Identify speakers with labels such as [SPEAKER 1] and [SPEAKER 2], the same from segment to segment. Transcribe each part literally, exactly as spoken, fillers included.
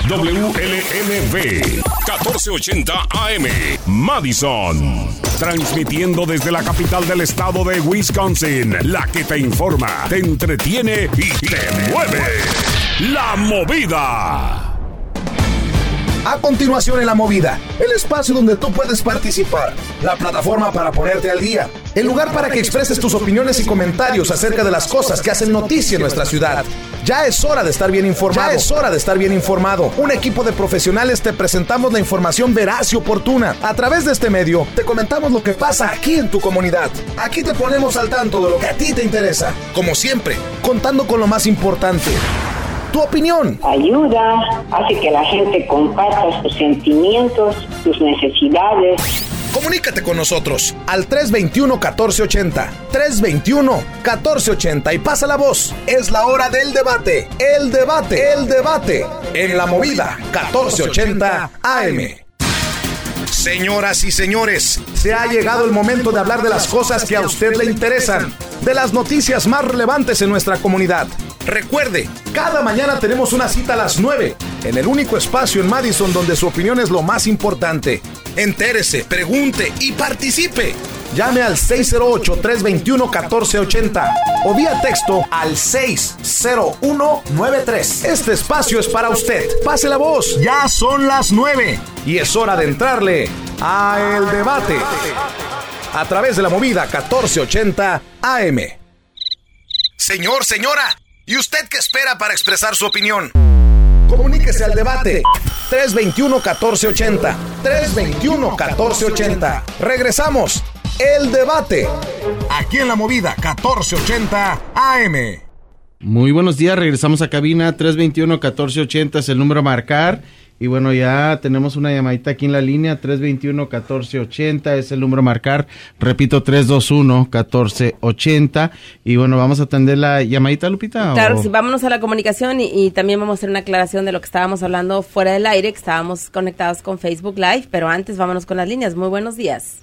[SPEAKER 1] W L M V catorce ochenta A M, Madison. Transmitiendo desde la capital del estado de Wisconsin, la que te informa, te entretiene y te mueve. La Movida.
[SPEAKER 2] A continuación en La Movida, el espacio donde tú puedes participar, la plataforma para ponerte al día, el lugar para que expreses tus opiniones y comentarios acerca de las cosas que hacen noticia en nuestra ciudad. Ya es hora de estar bien informado. Ya es hora de estar bien informado. Un equipo de profesionales te presentamos la información veraz y oportuna. A través de este medio, te comentamos lo que pasa aquí en tu comunidad. Aquí te ponemos al tanto de lo que a ti te interesa. Como siempre, contando con lo más importante: tu opinión.
[SPEAKER 3] Ayuda, hace que la gente comparta sus sentimientos, sus necesidades.
[SPEAKER 2] Comunícate con nosotros al tres veintiuno, catorce ochenta, tres veintiuno, catorce ochenta y pasa la voz. Es la hora del debate, el debate, el debate en La Movida catorce ochenta A M. Señoras y señores, se ha llegado el momento de hablar de las cosas que a usted le interesan, de las noticias más relevantes en nuestra comunidad. Recuerde, cada mañana tenemos una cita a las nueve, en el único espacio en Madison donde su opinión es lo más importante. Entérese, pregunte y participe. Llame al seis cero ocho, tres veintiuno, catorce ochenta o vía texto al seis cero uno nueve tres. Este espacio es para usted. Pase la voz. Ya son las nueve y es hora de entrarle a El Debate a través de La Movida catorce ochenta A M. Señor, señora, ¿y usted qué espera para expresar su opinión? Comuníquese al debate. tres veintiuno, catorce ochenta. tres veintiuno, catorce ochenta. Regresamos. El debate. Aquí en La Movida catorce ochenta A M.
[SPEAKER 4] Muy buenos días. Regresamos a cabina. tres veintiuno, catorce ochenta es el número a marcar. Y bueno, ya tenemos una llamadita aquí en la línea. tres veintiuno, catorce ochenta es el número a marcar. Repito, tres veintiuno, catorce ochenta. Y bueno, vamos a atender la llamadita, Lupita.
[SPEAKER 5] Claro,
[SPEAKER 4] ¿o?
[SPEAKER 5] sí, vámonos a la comunicación y, y también vamos a hacer una aclaración de lo que estábamos hablando fuera del aire, que estábamos conectados con Facebook Live, pero antes vámonos con las líneas. Muy buenos días.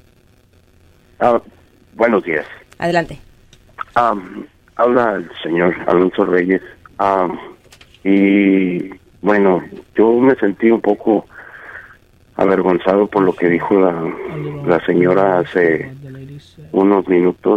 [SPEAKER 6] Uh, buenos días.
[SPEAKER 5] Adelante.
[SPEAKER 6] Um, habla el señor Alonso Reyes. Um, y bueno, yo me sentí un poco avergonzado por lo que dijo la, la señora hace unos minutos,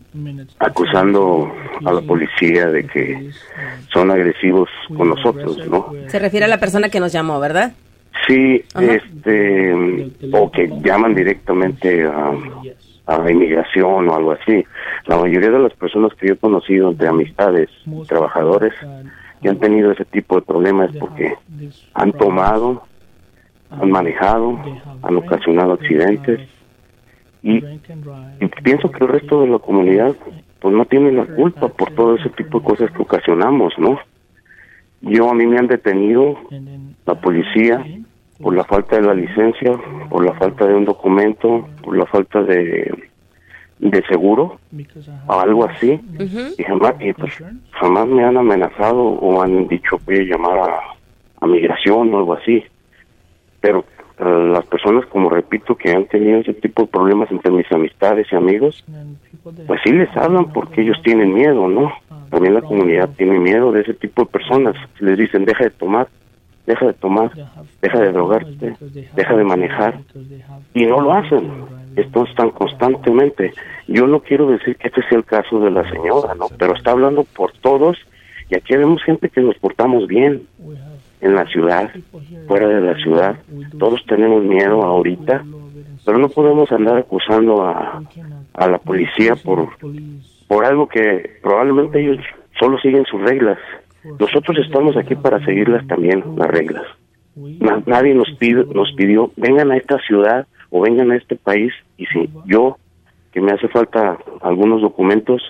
[SPEAKER 6] acusando a la policía de que son agresivos con nosotros, ¿no?
[SPEAKER 5] Se refiere a la persona que nos llamó, ¿verdad?
[SPEAKER 6] Sí,
[SPEAKER 5] Ajá.
[SPEAKER 6] este, o que llaman directamente a, a la inmigración o algo así. La mayoría de las personas que yo he conocido, de amistades, trabajadores, que han tenido ese tipo de problemas porque han tomado, han manejado, han ocasionado accidentes y, y pienso que el resto de la comunidad pues no tiene la culpa por todo ese tipo de cosas que ocasionamos, ¿no? Yo, a mí me han detenido la policía por la falta de la licencia, por la falta de un documento, por la falta de de seguro o algo así, uh-huh. y jamás y pues jamás me han amenazado o han dicho que voy a llamar a, a migración o algo así, pero uh, las personas, como repito, que han tenido ese tipo de problemas entre mis amistades y amigos, pues sí les hablan porque ellos tienen miedo, ¿no? También la comunidad tiene miedo de ese tipo de personas. Les dicen, deja de tomar, deja de tomar, deja de drogarte, deja de manejar, y no lo hacen. Esto están constantemente. Yo no quiero decir que este sea el caso de la señora, ¿no? Pero está hablando por todos, y aquí vemos gente que nos portamos bien en la ciudad, fuera de la ciudad. Todos tenemos miedo ahorita, pero no podemos andar acusando a, a la policía por, por algo que probablemente ellos solo siguen sus reglas. Nosotros estamos aquí para seguirlas también, las reglas. Na, nadie nos pide, nos pidió, vengan a esta ciudad o vengan a este país, y si yo, que me hace falta algunos documentos,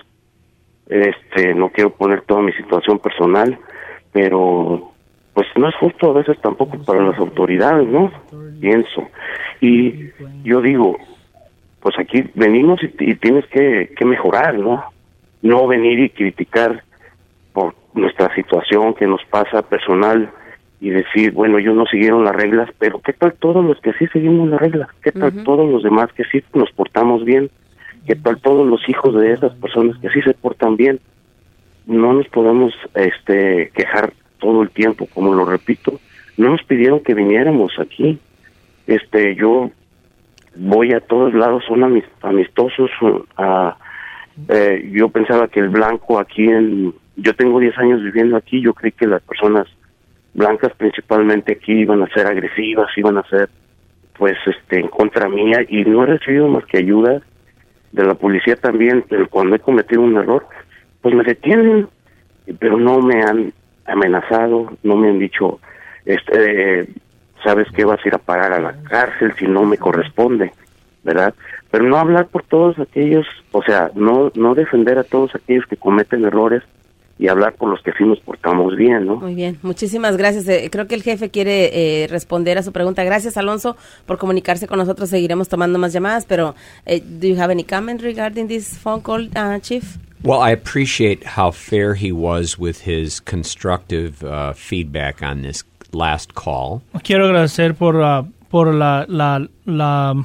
[SPEAKER 6] este, no quiero poner toda mi situación personal, pero pues no es justo a veces tampoco para las autoridades, ¿no? Pienso. Y yo digo, pues aquí venimos y, y tienes que, que mejorar, ¿no? No venir y criticar por nuestra situación que nos pasa personal y decir, bueno, ellos no siguieron las reglas, pero ¿qué tal todos los que sí seguimos las reglas? ¿Qué tal uh-huh. todos los demás que sí nos portamos bien? ¿Qué tal todos los hijos de esas personas que sí se portan bien? No nos podemos este quejar todo el tiempo, como lo repito, no nos pidieron que viniéramos aquí. Este, yo voy a todos lados, son amistosos. A, eh, yo pensaba que el blanco aquí, en, yo tengo diez años viviendo aquí, yo creí que las personas blancas principalmente aquí iban a ser agresivas, iban a ser pues este en contra mía, y no he recibido más que ayuda de la policía también, pero cuando he cometido un error, pues me detienen, pero no me han amenazado, no me han dicho, este, sabes que vas a ir a parar a la cárcel si no me corresponde, ¿verdad? Pero no hablar por todos aquellos, o sea, no no defender a todos aquellos que cometen errores, y hablar por los que sí nos portamos bien, ¿no?
[SPEAKER 5] Muy bien, muchísimas gracias. Eh, creo que el jefe quiere eh, responder a su pregunta. Gracias, Alonso, por comunicarse con nosotros. Seguiremos tomando más llamadas, pero eh, do you have any comment regarding this phone call, uh, Chief?
[SPEAKER 7] Well, I appreciate how fair he was with his constructive uh, feedback on this last call.
[SPEAKER 8] Quiero agradecer por uh, por la la la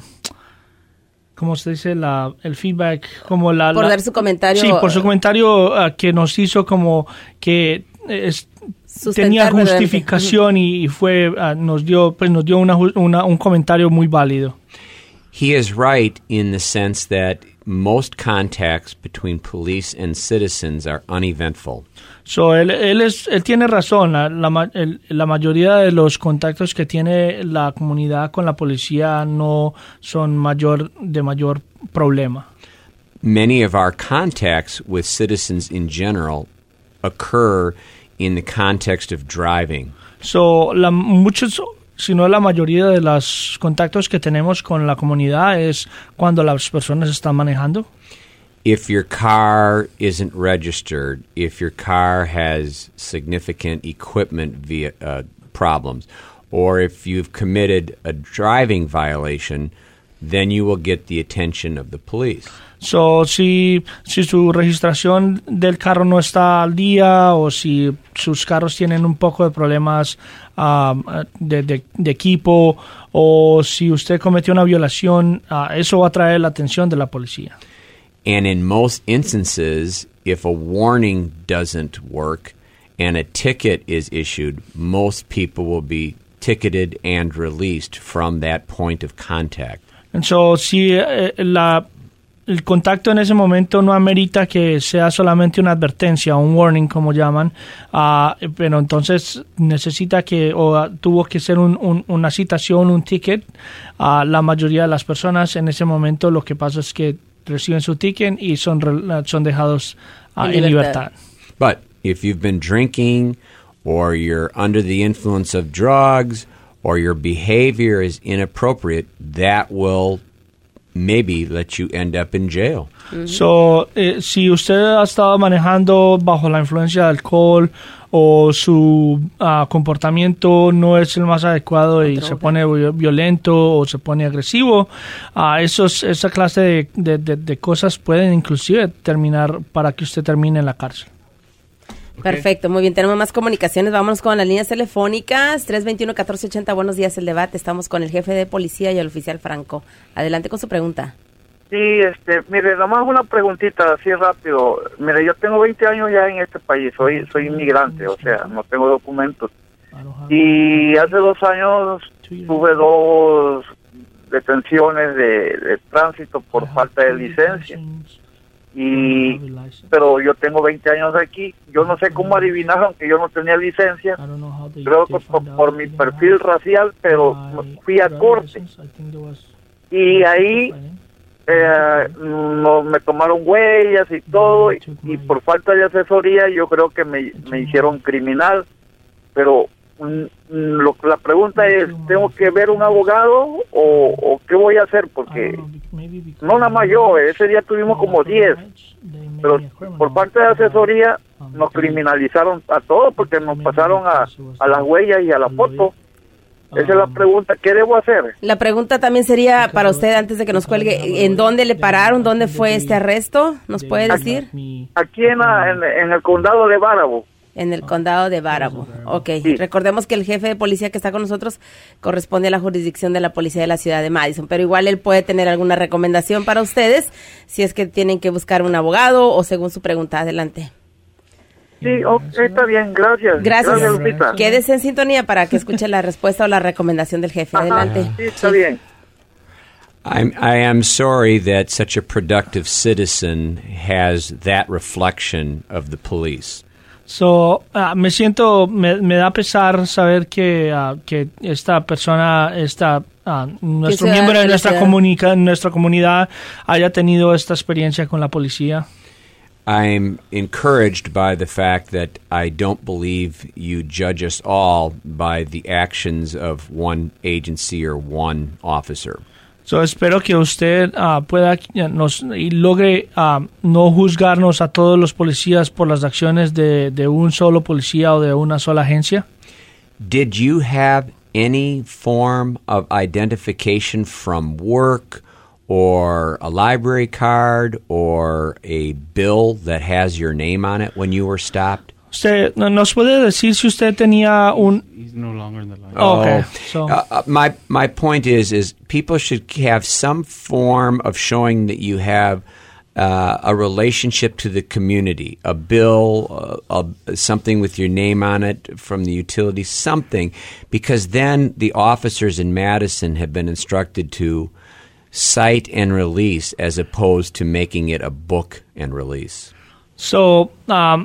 [SPEAKER 8] ¿cómo se dice? La, el feedback, como la...
[SPEAKER 5] Por
[SPEAKER 8] la,
[SPEAKER 5] dar su comentario.
[SPEAKER 8] Sí, por su comentario uh, que nos hizo como que es, tenía justificación y, y fue uh, nos dio pues nos dio una, una, un comentario muy válido.
[SPEAKER 7] He is right in the sense that most contacts between police and citizens are uneventful.
[SPEAKER 8] So, él, él, es, él tiene razón. La, la, el, la mayoría de los contactos que tiene la comunidad con la policía no son mayor de mayor problema.
[SPEAKER 7] Many of our contacts with citizens in general occur in the context of driving.
[SPEAKER 8] So, la, muchos, si no la mayoría de los contactos que tenemos con la comunidad es cuando las personas están manejando.
[SPEAKER 7] If your car isn't registered, if your car has significant equipment via, uh, problems, or if you've committed a driving violation, then you will get the attention of the police.
[SPEAKER 8] So, si, si su registración del carro no está al día o si sus carros tienen un poco de problemas um, de, de, de equipo o si usted cometió una violación, uh, eso va a traer la atención de la policía.
[SPEAKER 7] And in most instances, if a warning doesn't work and a ticket is issued, most people will be ticketed and released from that point of contact.
[SPEAKER 8] And so, si eh, la, el contacto en ese momento no amerita que sea solamente una advertencia, un warning, como llaman, uh, pero entonces necesita que, o uh, tuvo que ser un, un, una citación, un ticket, uh, la mayoría de las personas en ese momento lo que pasa es que reciben su ticket y son, son dejados uh, en, en libertad.
[SPEAKER 7] But if you've been drinking or you're under the influence of drugs or your behavior is inappropriate, that will maybe let you end up in jail.
[SPEAKER 8] Mm-hmm. So, eh, si usted ha estado manejando bajo la influencia de alcohol o su uh, comportamiento no es el más adecuado y se pone violento o se pone agresivo, uh, esos, esa clase de, de, de, de cosas pueden inclusive terminar para que usted termine en la cárcel.
[SPEAKER 5] Okay. Perfecto, muy bien, tenemos más comunicaciones, vámonos con las líneas telefónicas, tres veintiuno, catorce ochenta, buenos días, el debate, estamos con el jefe de policía y el oficial Franco. Adelante con su pregunta.
[SPEAKER 9] Sí, este, mire, nomás una preguntita así rápido. Mire, yo tengo veinte años ya en este país, soy soy inmigrante, o sea, no tengo documentos. Y hace dos años tuve dos detenciones de, de tránsito por falta de licencia. Y pero yo tengo veinte años aquí, yo no sé cómo adivinaron que yo no tenía licencia, creo que por, por mi perfil racial, pero fui a corte. Y ahí Eh, no, me tomaron huellas y todo, y, y por falta de asesoría yo creo que me, me hicieron criminal, pero mm, lo, la pregunta es, ¿tengo que ver un abogado o, o qué voy a hacer? Porque no nada más yo, ese día tuvimos como diez, pero por falta de asesoría nos criminalizaron a todos porque nos pasaron a, a las huellas y a la foto. Esa es la pregunta, ¿qué debo hacer?
[SPEAKER 5] La pregunta también sería para usted, antes de que nos cuelgue, ¿en dónde le pararon? ¿Dónde fue este arresto? ¿Nos puede decir?
[SPEAKER 9] Aquí en, la, en, en el condado de Barabo.
[SPEAKER 5] En el condado de Barabo. Ok, sí. Recordemos que el jefe de policía que está con nosotros corresponde a la jurisdicción de la policía de la ciudad de Madison, pero igual él puede tener alguna recomendación para ustedes, si es que tienen que buscar un abogado o según su pregunta. Adelante.
[SPEAKER 9] Sí, okay, está bien, gracias.
[SPEAKER 5] Gracias.
[SPEAKER 9] Gracias, Lupita.
[SPEAKER 5] Quédese en sintonía para que escuche la respuesta o la recomendación del jefe. Adelante.
[SPEAKER 9] Ajá, sí, está bien.
[SPEAKER 7] I'm, I am sorry that such a productive citizen has that reflection of the police.
[SPEAKER 8] So, uh, me siento, me, me da pesar saber que, uh, que esta persona, esta, uh, nuestro miembro de nuestra, comunica, nuestra comunidad haya tenido esta experiencia con la policía.
[SPEAKER 7] I'm encouraged by the fact that I don't believe you judge us all by the actions of one agency or one officer.
[SPEAKER 8] So, espero que usted uh, pueda nos y logre uh, no juzgarnos a todos los policías por las acciones de, de un solo policía o de una sola agencia.
[SPEAKER 7] Did you have any form of identification from work or a library card or a bill that has your name on it when you were stopped?
[SPEAKER 8] Usted nos puede decir si usted tenía un.
[SPEAKER 4] He's no longer in the line.
[SPEAKER 8] Oh, okay. So
[SPEAKER 7] uh, uh, my my point is is people should have some form of showing that you have uh, a relationship to the community, a bill, uh, a, something with your name on it from the utility, something, because then the officers in Madison have been instructed to cite and release as opposed to making it a book and release.
[SPEAKER 8] So, um,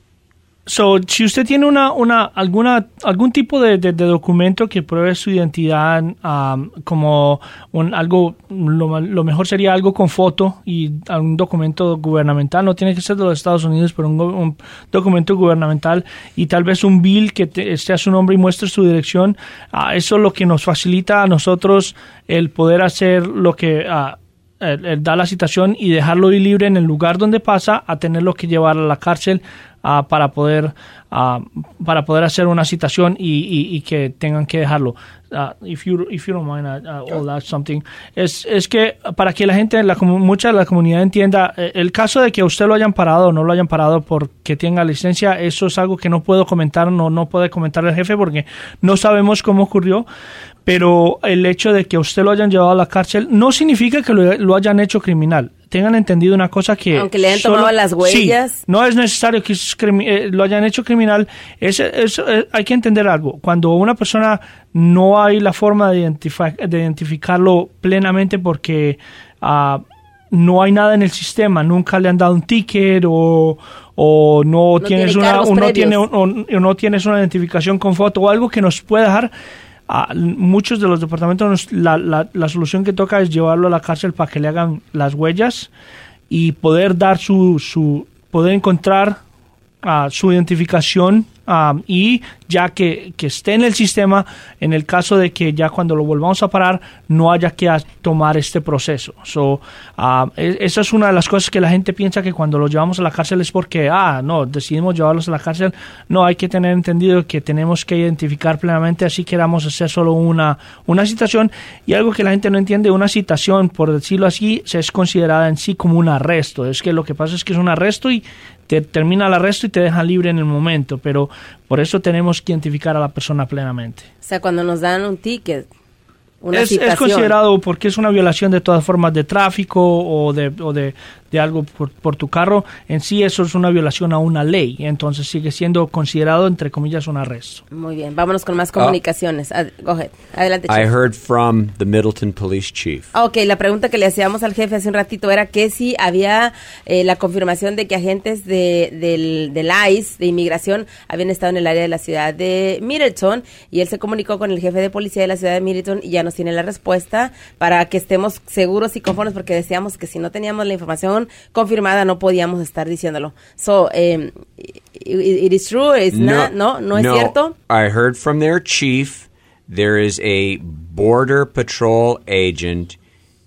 [SPEAKER 8] So, si usted tiene una, una, alguna, algún tipo de, de, de documento que pruebe su identidad, um, como un, algo, lo, lo mejor sería algo con foto y algún documento gubernamental, no tiene que ser de los Estados Unidos, pero un, un documento gubernamental y tal vez un bill que te, esté a su nombre y muestre su dirección, uh, eso es lo que nos facilita a nosotros el poder hacer lo que uh, el, el da la citación y dejarlo ir libre en el lugar donde pasa a tenerlo que llevar a la cárcel Uh, para poder uh, para poder hacer una citación y, y, y que tengan que dejarlo. Uh, if you if you don't mind, uh, uh, all that something es es que para que la gente, la mucha de la comunidad entienda eh, el caso de que usted lo hayan parado o no lo hayan parado porque tenga licencia, eso es algo que no puedo comentar, no no puede comentar el jefe porque no sabemos cómo ocurrió. Pero el hecho de que usted lo hayan llevado a la cárcel no significa que lo, lo hayan hecho criminal. Tengan entendido una cosa que...
[SPEAKER 5] Aunque le hayan
[SPEAKER 8] solo,
[SPEAKER 5] tomado las huellas.
[SPEAKER 8] Sí, no es necesario que eh, lo hayan hecho criminal. Es, es, es, hay que entender algo. Cuando una persona no hay la forma de, identifi- de identificarlo plenamente porque uh, no hay nada en el sistema, nunca le han dado un ticket o... o no, no tienes una o no, tiene, o, o no tienes una identificación con foto o algo que nos puede dejar... Uh, muchos de los departamentos nos, la, la, la solución que toca es llevarlo a la cárcel para que le hagan las huellas y poder dar su, su poder encontrar uh, su identificación um, y ya que, que esté en el sistema en el caso de que ya cuando lo volvamos a parar no haya que tomar este proceso. So, uh, esa es una de las cosas que la gente piensa que cuando los llevamos a la cárcel es porque, ah, no, decidimos llevarlos a la cárcel. No, hay que tener entendido que tenemos que identificar plenamente, así queramos hacer solo una, una citación. Y algo que la gente no entiende, una citación, por decirlo así, se es considerada en sí como un arresto. Es que lo que pasa es que es un arresto y te termina el arresto y te dejan libre en el momento, pero por eso tenemos que identificar a la persona plenamente.
[SPEAKER 5] O sea, cuando nos dan un ticket, una
[SPEAKER 8] es,
[SPEAKER 5] citación.
[SPEAKER 8] Es considerado porque es una violación de todas formas de tráfico o de, o de, de algo por, por tu carro. En sí eso es una violación a una ley, entonces sigue siendo considerado entre comillas un arresto.
[SPEAKER 5] Muy bien, vámonos con más comunicaciones. Uh, Go ahead. Adelante,
[SPEAKER 7] I
[SPEAKER 5] chief.
[SPEAKER 7] heard from the Middleton Police Chief.
[SPEAKER 5] Ok, la pregunta que le hacíamos al jefe hace un ratito era que si había eh, la confirmación de que agentes de, del, del ICE, de inmigración, habían estado en el área de la ciudad de Middleton y él se comunicó con el jefe de policía de la ciudad de Middleton y ya nos tiene la respuesta para que estemos seguros y conformes porque decíamos que si no teníamos la información confirmada no podíamos estar diciéndolo. So, um, it, it is true, it's
[SPEAKER 7] no,
[SPEAKER 5] not, no, no es
[SPEAKER 7] no,
[SPEAKER 5] cierto.
[SPEAKER 7] I heard from their chief there is a Border Patrol agent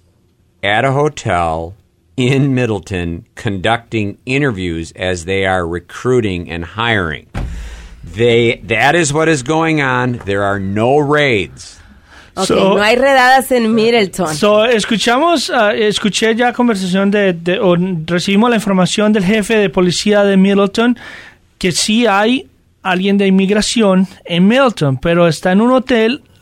[SPEAKER 7] at a hotel in Middleton conducting interviews as they are recruiting and hiring. They, that is what is going on. There are no raids.
[SPEAKER 5] Okay,
[SPEAKER 8] So,
[SPEAKER 5] no hay redadas en Middleton.
[SPEAKER 8] So, escuchamos, uh, escuché ya conversación de, de o recibimos la información del jefe de policía de Middleton que sí hay alguien de inmigración en Middleton, pero está en un hotel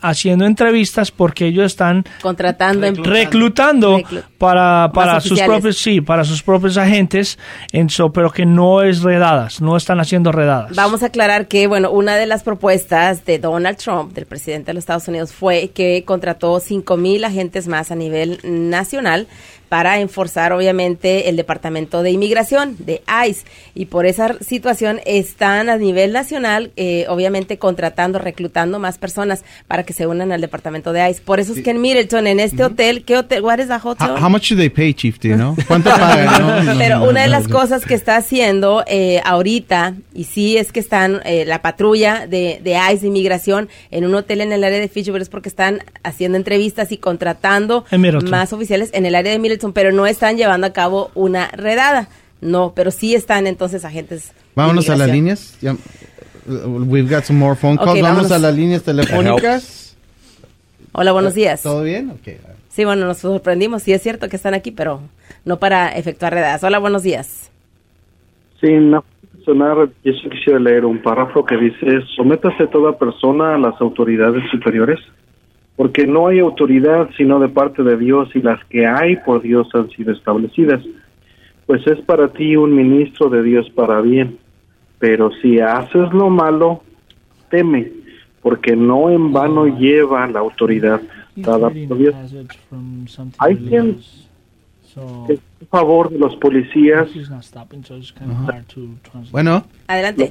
[SPEAKER 8] haciendo entrevistas porque ellos están
[SPEAKER 5] contratando,
[SPEAKER 8] reclutando, reclutando para para sus propios sí para sus propios agentes, en so, pero que no es redadas, no están haciendo redadas.
[SPEAKER 5] Vamos a aclarar que bueno, una de las propuestas de Donald Trump, del presidente de los Estados Unidos, fue que contrató cinco mil agentes más a nivel nacional para enforzar obviamente el Departamento de Inmigración, de ICE, y por esa situación están a nivel nacional eh, obviamente contratando, reclutando más personas para que se unan al Departamento de ICE. Por eso es que en Middleton, en este uh-huh. hotel, ¿qué hotel? What is the hotel?
[SPEAKER 4] How, how much do they pay, Chief? Do you know? ¿Cuánto pagan? No,
[SPEAKER 5] Pero
[SPEAKER 4] no,
[SPEAKER 5] una de
[SPEAKER 4] no,
[SPEAKER 5] las
[SPEAKER 4] no.
[SPEAKER 5] cosas que está haciendo eh, ahorita, y sí es que están eh, la patrulla de, de ICE de Inmigración en un hotel en el área de Fitchburg, es porque están haciendo entrevistas y contratando más oficiales en el área de Middleton, pero no están llevando a cabo una redada. No, pero sí están entonces agentes.
[SPEAKER 4] Vámonos a las líneas. Ya, we've got some more phone calls. Okay, Vamos vámonos. a las líneas telefónicas.
[SPEAKER 5] Hola, buenos días.
[SPEAKER 4] ¿Todo bien? Okay.
[SPEAKER 5] Sí, bueno, nos sorprendimos. Sí es cierto que están aquí, pero no para efectuar redadas. Hola, buenos días.
[SPEAKER 10] Sí, no. Sonar, yo sí quisiera leer un párrafo que dice: sométase toda persona a las autoridades superiores, porque no hay autoridad sino de parte de Dios, y las que hay por Dios han sido establecidas. Pues es para ti un ministro de Dios para bien. Pero si haces lo malo, teme, porque no en vano lleva la autoridad dada por Dios. Hay quien es a favor de los policías.
[SPEAKER 4] Uh-huh. Bueno.
[SPEAKER 5] Adelante.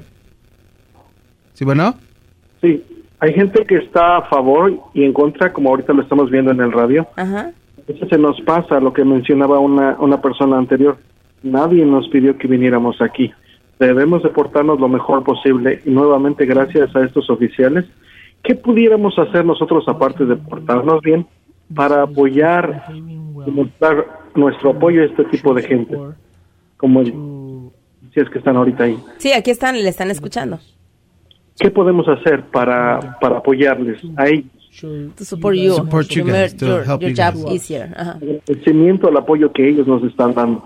[SPEAKER 4] ¿Sí, bueno?
[SPEAKER 10] Sí. Hay gente que está a favor y en contra, como ahorita lo estamos viendo en el radio.
[SPEAKER 5] Ajá.
[SPEAKER 10] Eso se nos pasa, lo que mencionaba una, una persona anterior. Nadie nos pidió que viniéramos aquí. Debemos de portarnos lo mejor posible, y nuevamente gracias a estos oficiales. ¿Qué pudiéramos hacer nosotros aparte de portarnos bien para apoyar y mostrar nuestro apoyo a este tipo de gente? Como si es que están ahorita ahí.
[SPEAKER 5] Sí, aquí están, le están escuchando.
[SPEAKER 10] ¿Qué podemos hacer para, para apoyarles a ellos?
[SPEAKER 5] To support you,
[SPEAKER 4] support you
[SPEAKER 5] to
[SPEAKER 4] guys,
[SPEAKER 5] make
[SPEAKER 4] to
[SPEAKER 5] your,
[SPEAKER 4] help
[SPEAKER 5] your
[SPEAKER 4] you
[SPEAKER 5] job
[SPEAKER 4] guys.
[SPEAKER 5] easier. Uh-huh.
[SPEAKER 10] Agradecimiento al apoyo que ellos nos están dando.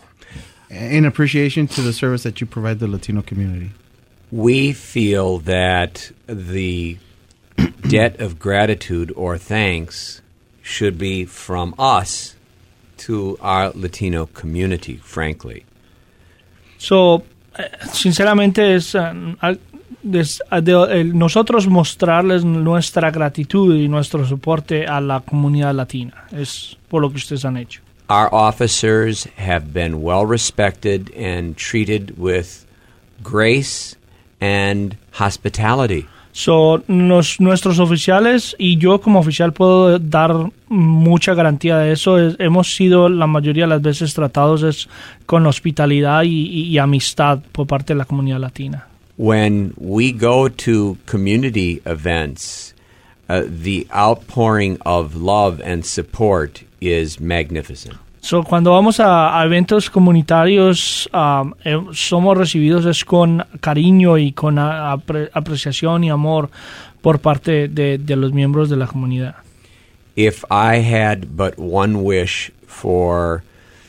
[SPEAKER 4] In appreciation to the service that you provide the Latino community.
[SPEAKER 7] We feel that the debt of gratitude or thanks should be from us to our Latino community, frankly.
[SPEAKER 8] So, eh, sinceramente es, uh, es uh, de, eh, nosotros mostrarles nuestra gratitud y nuestro soporte a la comunidad latina. Es por lo que ustedes han hecho.
[SPEAKER 7] Our officers have been well respected and treated with grace and hospitality.
[SPEAKER 8] So, nos, nuestros oficiales, y yo como oficial puedo dar mucha garantía de eso, es, hemos sido la mayoría de las veces tratados es, con hospitalidad y, y, y amistad por parte de la comunidad latina.
[SPEAKER 7] When we go to community events, uh, the outpouring of love and support is magnificent.
[SPEAKER 8] So, cuando vamos a, a eventos comunitarios, um, eh, somos recibidos es con cariño y con a, apre, apreciación y amor por parte de, de los miembros de la comunidad.
[SPEAKER 7] If I had but one wish for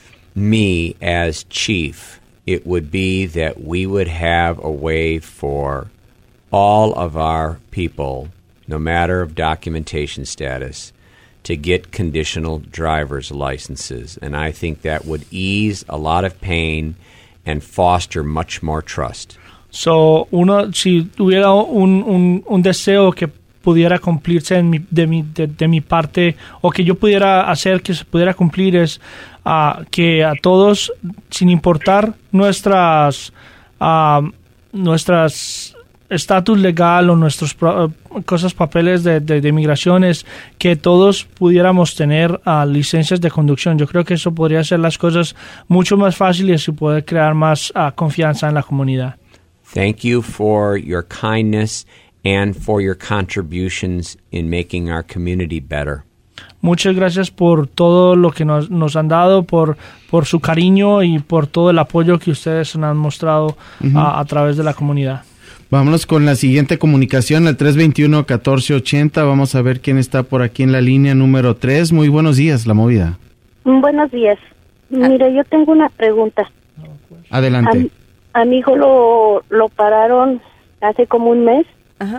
[SPEAKER 7] me as chief, it would be that we would have a way for all of our people, no matter of documentation status, to get conditional driver's licenses. And I think that would ease a lot of pain and foster much more trust.
[SPEAKER 8] So, uno, si tuviera un, un, un deseo que pudiera cumplirse en mi, de, mi, de, de mi parte, o que yo pudiera hacer que se pudiera cumplir, es uh, que a todos, sin importar nuestras uh, nuestras estatus legal o nuestros uh, cosas, papeles de, de, de inmigraciones, que todos pudiéramos tener uh, licencias de conducción. Yo creo que eso podría hacer las cosas mucho más fáciles y poder crear más uh, confianza en la comunidad.
[SPEAKER 7] Thank you for your kindness and for your contributions in making our community better.
[SPEAKER 8] Muchas gracias por todo lo que nos, nos han dado, por, por su cariño y por todo el apoyo que ustedes nos han mostrado uh-huh. a, a través de la comunidad.
[SPEAKER 4] Vámonos con la siguiente comunicación, el tres veintiuno, catorce ochenta. Vamos a ver quién está por aquí en la línea número tres. Muy buenos días, La Movida.
[SPEAKER 11] Buenos días. Mire, yo tengo una pregunta.
[SPEAKER 4] Adelante.
[SPEAKER 11] A, a mi hijo lo, lo pararon hace como un mes.
[SPEAKER 5] Ajá.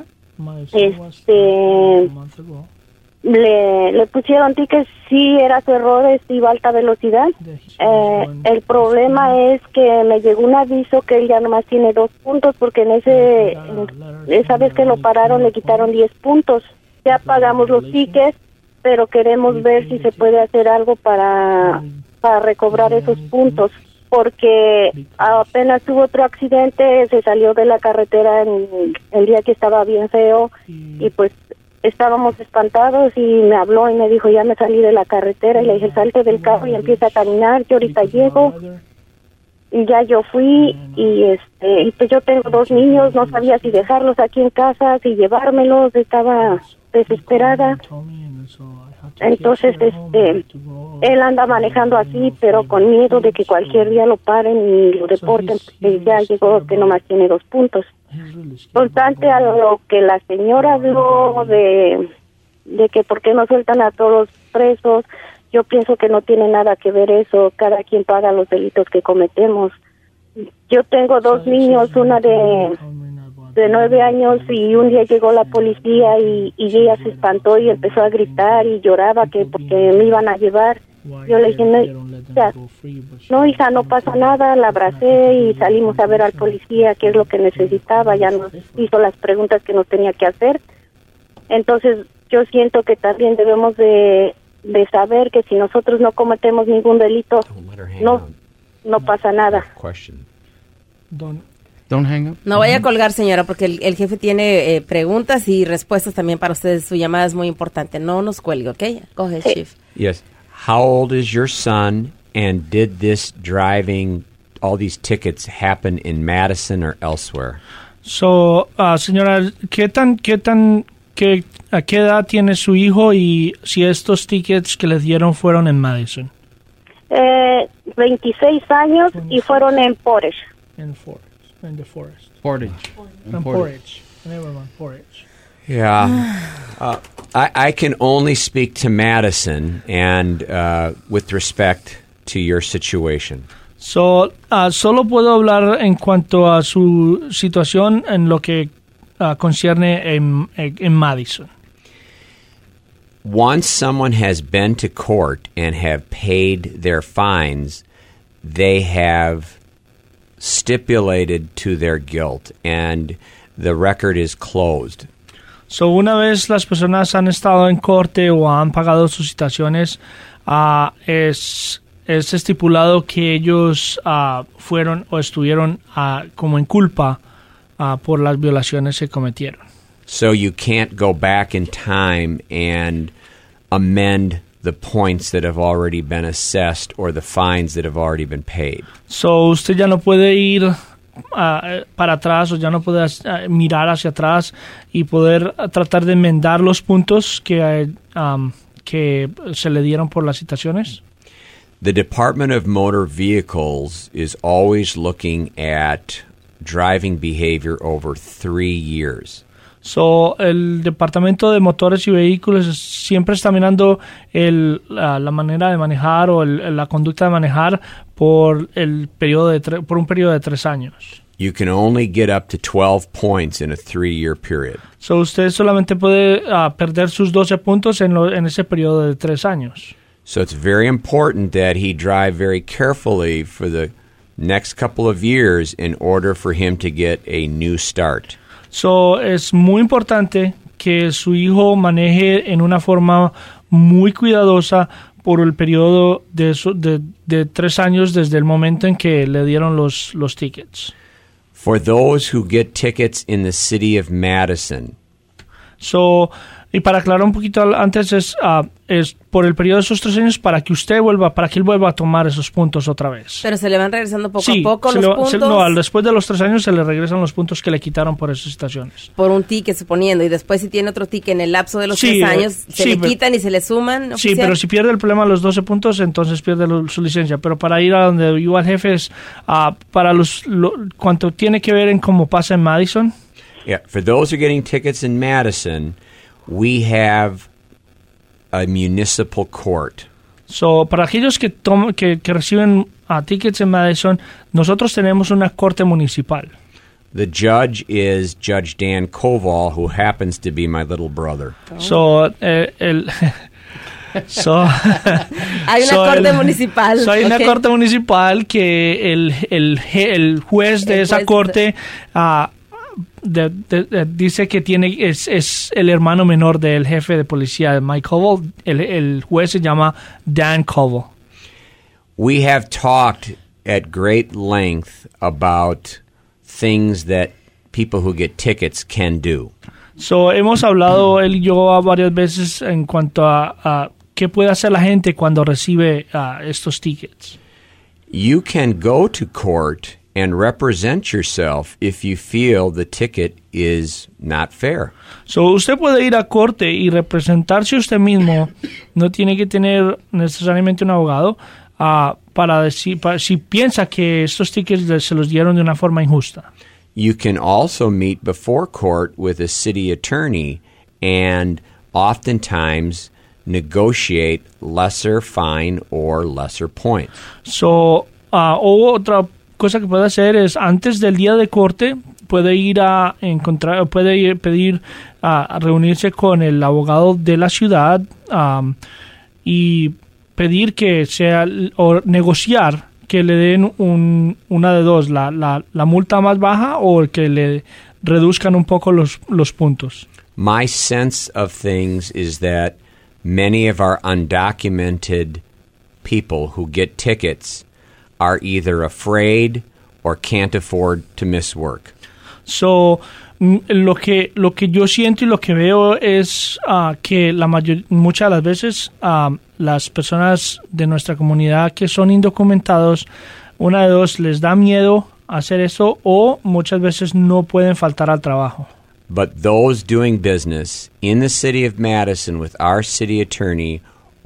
[SPEAKER 11] este le, le pusieron tickets, sí era su error, iba a alta velocidad. Eh, el problema es que me llegó un aviso que él ya nomás tiene dos puntos, porque en ese en, esa vez que lo pararon le quitaron diez puntos. Ya pagamos los tickets, pero queremos ver si se puede hacer algo para, para recobrar esos puntos, porque apenas tuvo otro accidente, se salió de la carretera en el día que estaba bien feo, y pues estábamos espantados, y me habló y me dijo, ya me salí de la carretera, y le dije, salte del carro y empieza a caminar, yo ahorita llego. Y ya yo fui, y este y pues yo tengo dos niños, no sabía si dejarlos aquí en casa, si llevármelos, estaba desesperada. Entonces este él anda manejando así, pero con miedo de que cualquier día lo paren y lo deporten, porque ya llegó que nomás tiene dos puntos. Constante a lo que la señora habló de, de que por qué no sueltan a todos los presos, yo pienso que no tiene nada que ver eso, cada quien paga los delitos que cometemos. Yo tengo dos niños, una de, de nueve años, y un día llegó la policía y, y ella se espantó y empezó a gritar y lloraba que porque me iban a llevar. Yo le dije, no, ya, no hija, no pasa nada, la abracé y salimos a ver al policía qué es lo que necesitaba, ya nos hizo las preguntas que nos tenía que hacer. Entonces yo siento que también debemos de, de saber que si nosotros no cometemos ningún delito, no, no pasa nada.
[SPEAKER 4] Don't hang up.
[SPEAKER 5] No vaya a colgar, señora, porque el, el jefe tiene eh, preguntas y respuestas también para ustedes. Su llamada es muy importante. No nos cuelgue, ¿ok? Go ahead,
[SPEAKER 11] Sí.
[SPEAKER 5] Chief.
[SPEAKER 7] Yes. How old is your son, and did this driving, all these tickets, happen in Madison or elsewhere?
[SPEAKER 8] So, uh, señora, ¿qué tan, qué tan, qué, a qué edad tiene su hijo y si estos tickets que le dieron fueron en Madison?
[SPEAKER 11] Eh, veintiséis años y fueron en Portage.
[SPEAKER 8] En Forest, en the Forest.
[SPEAKER 4] Portage.
[SPEAKER 8] En Portage. Never mind, Portage.
[SPEAKER 7] Yeah. uh, I, I can only speak to Madison and uh, with respect to your situation.
[SPEAKER 8] So, uh, solo puedo hablar en cuanto a su situación en lo que uh, concierne en, en Madison.
[SPEAKER 7] Once someone has been to court and have paid their fines, they have stipulated to their guilt, and the record is closed.
[SPEAKER 8] So, una vez las personas han estado en corte o han pagado sus citaciones, uh, es, es estipulado que ellos uh, fueron o estuvieron uh, como en culpa uh, por las violaciones que cometieron.
[SPEAKER 7] So you can't go back in time and amend the points that have already been assessed or the fines that have already been paid.
[SPEAKER 8] So, usted ya no puede ir uh, para atrás o ya no puede uh, mirar hacia atrás y poder uh, tratar de enmendar los puntos que, uh, um, que se le dieron por las citaciones.
[SPEAKER 7] The Department of Motor Vehicles is always looking at driving behavior over three years.
[SPEAKER 8] So, el Departamento de Motores y Vehículos siempre está mirando el, la, la manera de manejar o el, la conducta de manejar por el periodo de tre- por un periodo de tres años.
[SPEAKER 7] You can only get up to twelve points in a three-year period.
[SPEAKER 8] So, usted solamente puede uh, perder sus doce puntos en, lo, en ese periodo de tres años.
[SPEAKER 7] So it's very important that he drive very carefully for the next couple of years in order for him to get a new start.
[SPEAKER 8] So, es muy importante que su hijo maneje en una forma muy cuidadosa por el periodo de, de, de tres años desde el momento en que le dieron los, los tickets.
[SPEAKER 7] For those who get tickets in the city of Madison.
[SPEAKER 8] So, y para aclarar un poquito antes, es, uh, es por el periodo de esos tres años para que usted vuelva, para que él vuelva a tomar esos puntos otra vez.
[SPEAKER 5] Pero se le van regresando poco
[SPEAKER 8] sí,
[SPEAKER 5] a poco los
[SPEAKER 8] lo,
[SPEAKER 5] puntos.
[SPEAKER 8] Se, no, después de los tres años se le regresan los puntos que le quitaron por esas estaciones.
[SPEAKER 5] Por un ticket, suponiendo, y después si tiene otro ticket en el lapso de los
[SPEAKER 8] sí,
[SPEAKER 5] tres años, se
[SPEAKER 8] sí,
[SPEAKER 5] le
[SPEAKER 8] pero,
[SPEAKER 5] quitan y se le suman.
[SPEAKER 8] Sí,
[SPEAKER 5] oficial.
[SPEAKER 8] pero si pierde el problema los doce puntos, entonces pierde lo, su licencia. Pero para ir a donde iba el jefe es uh, para los lo, cuanto tiene que ver en cómo pasa en Madison.
[SPEAKER 7] Yeah, for those who are getting tickets in Madison, we have a municipal court.
[SPEAKER 8] So, para aquellos que, tom- que, que reciben uh, tickets en Madison, nosotros tenemos una corte municipal.
[SPEAKER 7] The judge is Judge Dan Koval, who happens to be my little brother.
[SPEAKER 8] So, eh, el... So,
[SPEAKER 5] hay una
[SPEAKER 8] so
[SPEAKER 5] corte
[SPEAKER 8] el,
[SPEAKER 5] municipal.
[SPEAKER 8] So hay
[SPEAKER 5] okay.
[SPEAKER 8] una corte municipal que el, el, el juez de el esa juez corte uh, de, de, de, dice que tiene es, es el hermano menor del jefe de policía, Mike Koval. El, el juez se llama Dan Koval.
[SPEAKER 7] We have talked at great length about things that people who get tickets can do.
[SPEAKER 8] So hemos hablado él y yo varias veces en cuanto a, a qué puede hacer la gente cuando recibe uh, estos tickets.
[SPEAKER 7] You can go to court and represent yourself if you feel the ticket is not fair.
[SPEAKER 8] So usted puede ir a corte y representarse usted mismo. No tiene que tener necesariamente un abogado uh, para decir para, si piensa que estos tickets se los dieron de una forma injusta.
[SPEAKER 7] You can also meet before court with a city attorney and oftentimes negotiate lesser fine or lesser points.
[SPEAKER 8] So, uh, o otra cosa que puede hacer es antes del día de corte puede ir a encontrar, puede ir, pedir uh, a reunirse con el abogado de la ciudad um, y pedir que sea o negociar que le den un, una de dos, la, la, la multa más baja o que le reduzcan un poco los, los puntos.
[SPEAKER 7] My sense of things is that many of our undocumented people who get tickets are either afraid or can't afford to miss work.
[SPEAKER 8] So, lo que lo que yo siento y lo que veo es uh, que la mayor, muchas de las veces uh, las personas de nuestra comunidad que son indocumentados, una de dos, les da miedo hacer eso o muchas veces no pueden faltar al trabajo.
[SPEAKER 7] But those doing business in the city of Madison with our city attorney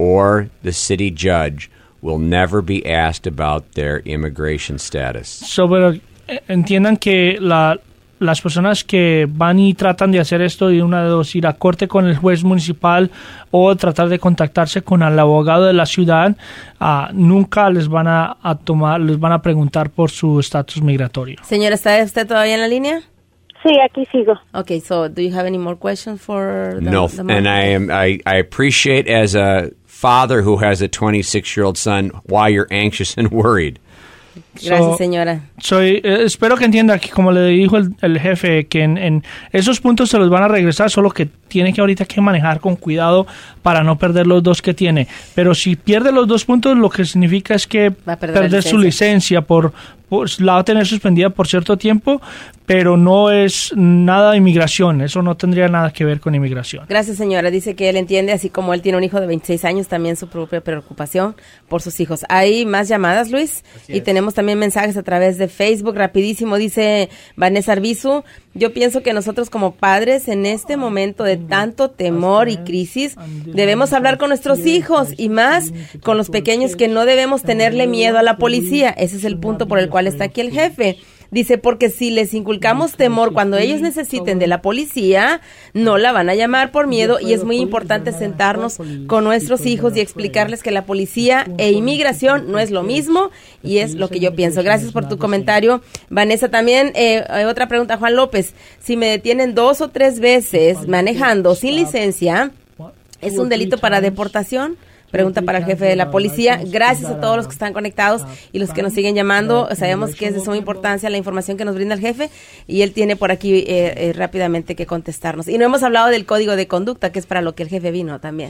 [SPEAKER 7] or the city judge will never be asked about their immigration status.
[SPEAKER 8] So, pero entiendan que la las personas que van y tratan de hacer esto y una de dos, ir a corte con el juez municipal o tratar de contactarse con el abogado de la ciudad, uh, nunca les van a, a tomar, les van a preguntar por su estatus migratorio.
[SPEAKER 5] Señora, ¿está usted todavía en la línea?
[SPEAKER 11] Sí, aquí sigo.
[SPEAKER 5] Okay, so do you have any more questions for the,
[SPEAKER 7] no,
[SPEAKER 5] the
[SPEAKER 7] and I am I, I appreciate as a father who has a twenty-six-year-old son why you're anxious and worried.
[SPEAKER 5] Gracias,
[SPEAKER 8] So,
[SPEAKER 5] señora.
[SPEAKER 8] Soy, eh, espero que entienda que, como le dijo el, el jefe, que en, en esos puntos se los van a regresar, solo que tiene que ahorita que manejar con cuidado para no perder los dos que tiene. Pero si pierde los dos puntos, lo que significa es que
[SPEAKER 5] va a perder,
[SPEAKER 8] perder
[SPEAKER 5] licencia.
[SPEAKER 8] su licencia, por, por, la va a tener suspendida por cierto tiempo, pero no es nada de inmigración, eso no tendría nada que ver con inmigración.
[SPEAKER 5] Gracias, señora. Dice que él entiende, así como él tiene un hijo de veintiséis años, también su propia preocupación por sus hijos. Hay más llamadas, Luis, así y es. Tenemos también mensajes a través de Facebook. Rapidísimo, dice Vanessa Arbizu, yo pienso que nosotros como padres en este momento de tanto temor y crisis debemos hablar con nuestros hijos y más con los pequeños, que no debemos tenerle miedo a la policía. Ese es el punto por el cual está aquí el jefe. Dice, porque si les inculcamos temor cuando ellos necesiten de la policía, no la van a llamar por miedo, y es muy importante sentarnos con nuestros hijos y explicarles que la policía e inmigración no es lo mismo, y es lo que yo pienso. Gracias por tu comentario, Vanessa. También eh, otra pregunta, Juan López. Si me detienen dos o tres veces manejando sin licencia, ¿es un delito para deportación? Pregunta para el jefe de la policía. Gracias a todos los que están conectados y los que nos siguen llamando. Sabemos que es de suma importancia la información que nos brinda el jefe, y él tiene por aquí eh, eh, rápidamente que contestarnos. Y no hemos hablado del código de conducta, que es para lo que el jefe vino también.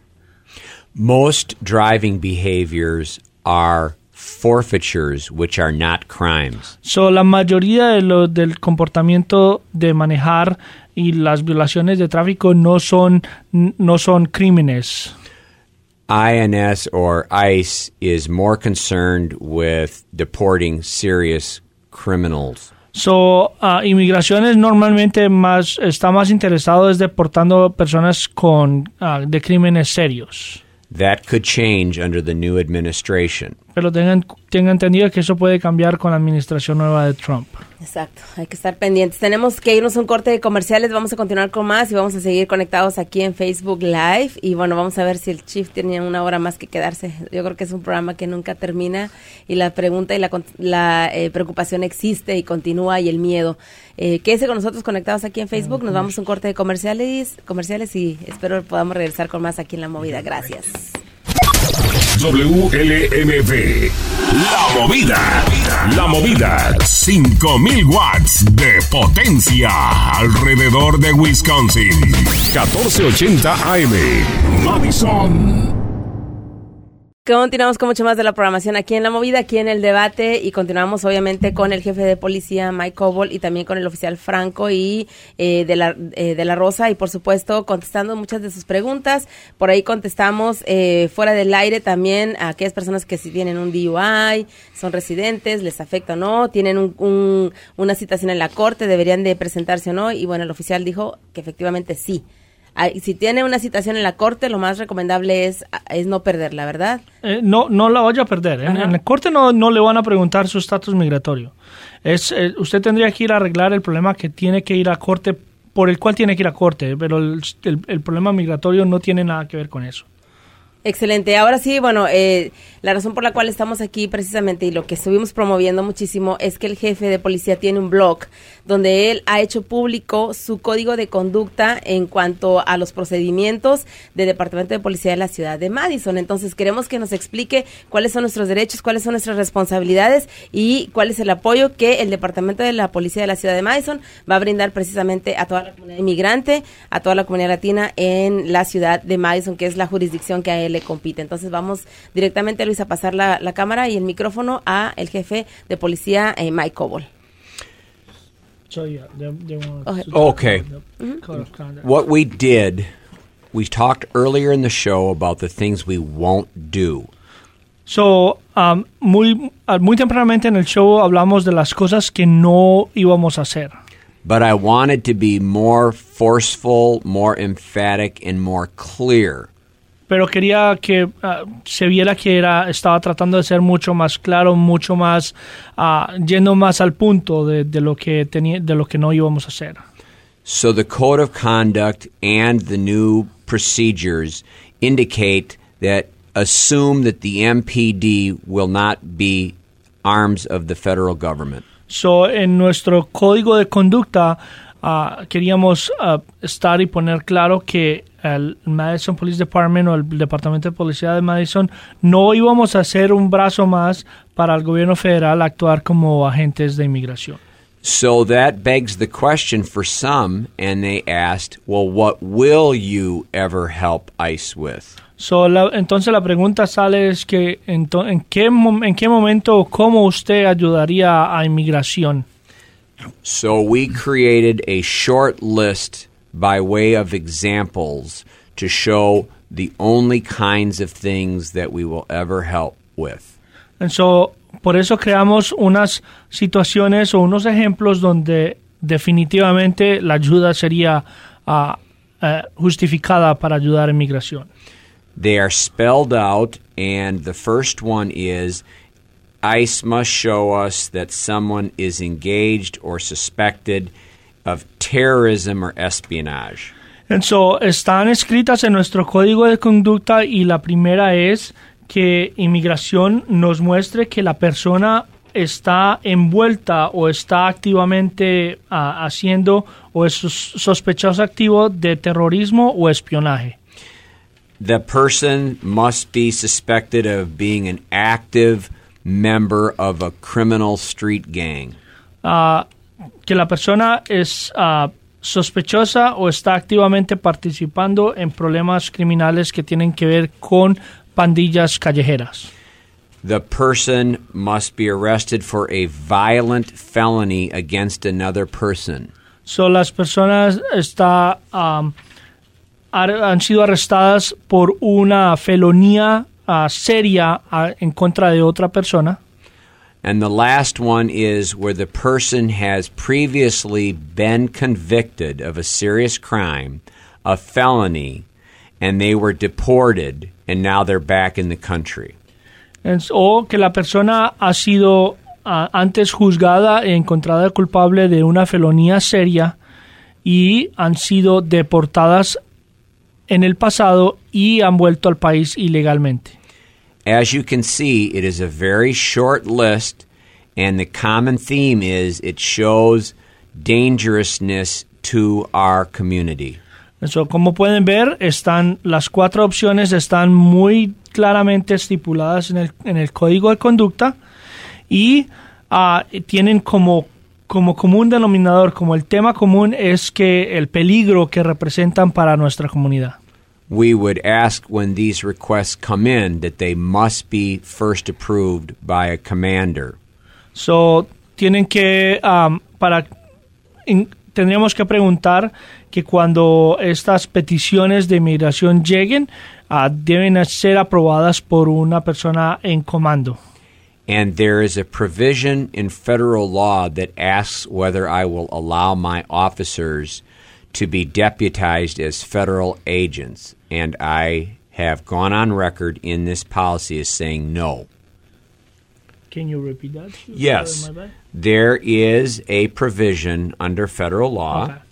[SPEAKER 7] Most driving behaviors are forfeitures, which are not crimes.
[SPEAKER 8] So, la mayoría de lo, del comportamiento de manejar y las violaciones de tráfico no son, no son crímenes.
[SPEAKER 7] I N S or ICE is more concerned with deporting serious criminals.
[SPEAKER 8] So, uh, inmigraciones normalmente más está más interesado es deportando personas con uh, de crímenes serios.
[SPEAKER 7] That could change under the new administration.
[SPEAKER 8] pero tengan, tengan entendido que eso puede cambiar con la administración nueva de Trump.
[SPEAKER 5] Exacto, hay que estar pendientes. Tenemos que irnos a un corte de comerciales, vamos a continuar con más y vamos a seguir conectados aquí en Facebook Live. Y bueno, vamos a ver si el Chief tiene una hora más que quedarse. Yo creo que es un programa que nunca termina y la pregunta y la, la eh, preocupación existe y continúa, y el miedo. Eh, quédese con nosotros conectados aquí en Facebook, nos vamos a un corte de comerciales, comerciales y espero podamos regresar con más aquí en La Movida. Gracias.
[SPEAKER 1] W L M V, La Movida, La Movida, cinco mil watts de potencia alrededor de Wisconsin. catorce ochenta A M, Madison.
[SPEAKER 5] Continuamos con mucho más de la programación aquí en La Movida, aquí en El Debate, y continuamos obviamente con el jefe de policía Mike Coble y también con el oficial Franco y eh, de, la, eh, de la Rosa, y por supuesto contestando muchas de sus preguntas. Por ahí contestamos eh, fuera del aire también a aquellas personas que si tienen un D U I, son residentes, les afecta o no, tienen un, un, una citación en la corte, deberían de presentarse o no, y bueno, el oficial dijo que efectivamente sí. Si tiene una citación en la corte, lo más recomendable es, es no perderla, ¿verdad? Eh,
[SPEAKER 8] no no la vaya a perder. En, en la corte no, no le van a preguntar su estatus migratorio. Es eh, usted tendría que ir a arreglar el problema que tiene que ir a corte, por el cual tiene que ir a corte, pero el, el, el problema migratorio no tiene nada que ver con eso.
[SPEAKER 5] Excelente. Ahora sí, bueno, eh, la razón por la cual estamos aquí precisamente y lo que estuvimos promoviendo muchísimo es que el jefe de policía tiene un blog donde él ha hecho público su código de conducta en cuanto a los procedimientos del Departamento de Policía de la ciudad de Madison. Entonces queremos que nos explique cuáles son nuestros derechos, cuáles son nuestras responsabilidades y cuál es el apoyo que el Departamento de la Policía de la ciudad de Madison va a brindar precisamente a toda la comunidad inmigrante, a toda la comunidad latina en la ciudad de Madison, que es la jurisdicción que a él le compite. Entonces vamos directamente, Luis, a pasar la, la cámara y el micrófono a el jefe de policía, eh, Mike Coble.
[SPEAKER 7] So, yeah, they, they okay. Mm-hmm. What we did, we talked earlier in the show about the things we won't do.
[SPEAKER 8] So, um, muy, uh, muy tempranamente en el show hablamos de las cosas que no íbamos a hacer.
[SPEAKER 7] But I wanted to be more forceful, more emphatic, and more clear.
[SPEAKER 8] Pero quería que uh, se viera que era estaba tratando de ser mucho más claro, mucho más uh, yendo más al punto de, de lo que tenía, de lo que no íbamos a hacer.
[SPEAKER 7] So the code of conduct and the new procedures indicate that assume that the M P D will not be arms of the federal government.
[SPEAKER 8] So en nuestro código de conducta uh, queríamos uh, estar y poner claro que el Madison Police Department o el Departamento de Policía de Madison no íbamos a hacer un brazo más para el gobierno federal actuar como agentes de inmigración.
[SPEAKER 7] So that begs the question for some, and they asked, well, what will you ever help ICE with?
[SPEAKER 8] So la, entonces la pregunta sale es que en, to, en, qué, en qué momento o cómo usted ayudaría a inmigración.
[SPEAKER 7] So we created a short list by way of examples to show the only kinds of things that we will ever help with.
[SPEAKER 8] And so, por eso creamos unas situaciones o unos ejemplos donde definitivamente la ayuda sería uh, uh, justificada para ayudar a inmigración.
[SPEAKER 7] They are spelled out, and the first one is ICE must show us that someone is engaged or suspected of terrorism or espionage.
[SPEAKER 8] And so, están escritas en nuestro código de conducta y la primera es que inmigración nos muestre que la persona está envuelta o está activamente uh, haciendo o es sospechoso activo de terrorismo o espionaje.
[SPEAKER 7] The person must be suspected of being an active member of a criminal street gang.
[SPEAKER 8] Uh, que la persona es uh, sospechosa o está activamente participando en problemas criminales que tienen que ver con pandillas callejeras.
[SPEAKER 7] The person must be arrested for a violent felony against another person.
[SPEAKER 8] So las personas está, um, han sido arrestadas por una felonía uh, seria uh, en contra de otra persona.
[SPEAKER 7] And the last one is where the person has previously been convicted of a serious crime, a felony, and they were deported, and now they're back in the country.
[SPEAKER 8] Es, o que la persona ha sido uh, antes juzgada e encontrada culpable de una felonía seria y han sido deportadas en el pasado y han vuelto al país ilegalmente.
[SPEAKER 7] As you can see, it is a very short list, and the common theme is it shows dangerousness to our community.
[SPEAKER 8] Eso, como pueden ver, están las cuatro opciones están muy claramente estipuladas en el, en el código de conducta y uh, tienen como, como común denominador, como el tema común es que el peligro que representan para nuestra comunidad.
[SPEAKER 7] We would ask when these requests come in that they must be first approved by a commander.
[SPEAKER 8] So, tienen que, um, para, in, tendríamos que preguntar que cuando estas peticiones de inmigración lleguen, uh, deben ser aprobadas por una persona en comando.
[SPEAKER 7] And there is a provision in federal law that asks whether I will allow my officers to be deputized as federal agents, and I have gone on record in this policy as saying no.
[SPEAKER 8] Can you repeat that?
[SPEAKER 7] Yes. There is a provision under federal law, okay.